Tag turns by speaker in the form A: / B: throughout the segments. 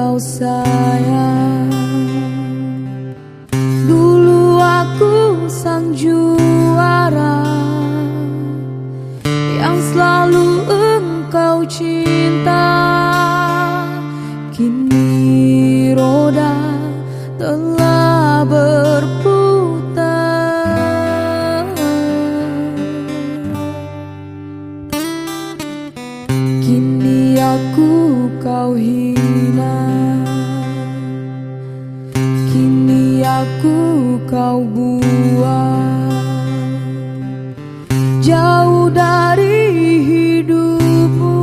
A: kau sayang. Dulu aku sang juara yang selalu engkau cinta. Kini roda telah berputar. Kini aku kau hina, kini aku kau buang jauh dari hidupmu.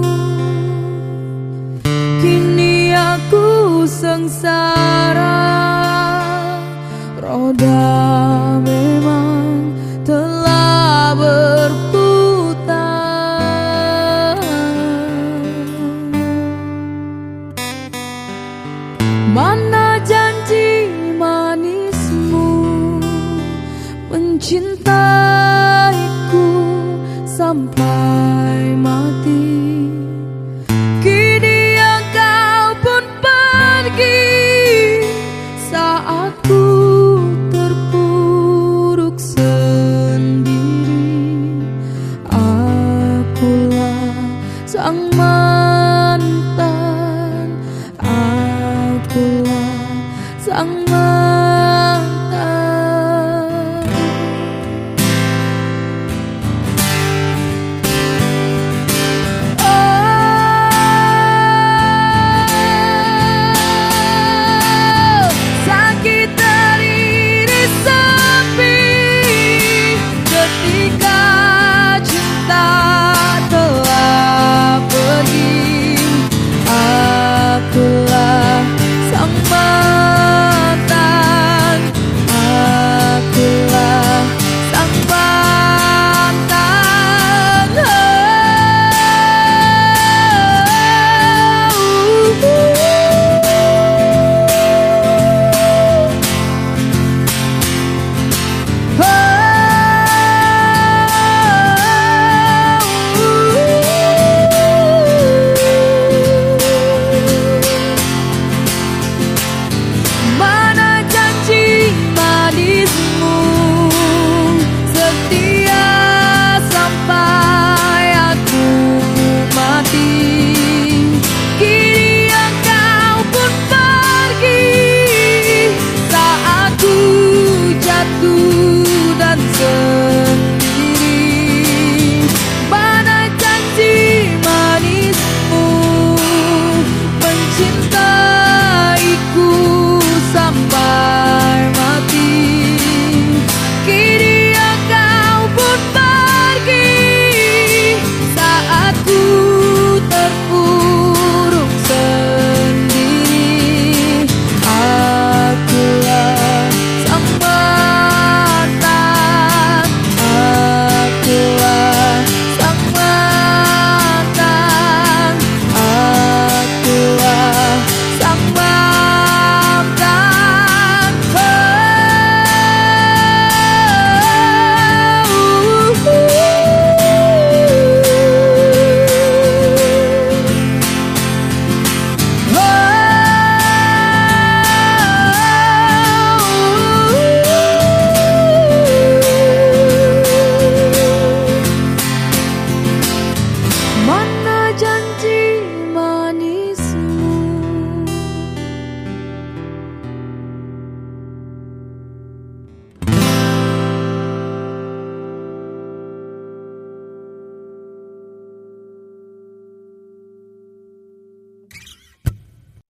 A: Kini aku sengsara, roda memang telah berputar. Mana janji manismu mencintaiku sampai mati? Kini engkau pun pergi saat ku terpuruk sendiri. Akulah sang mantan, akulah sang mantan.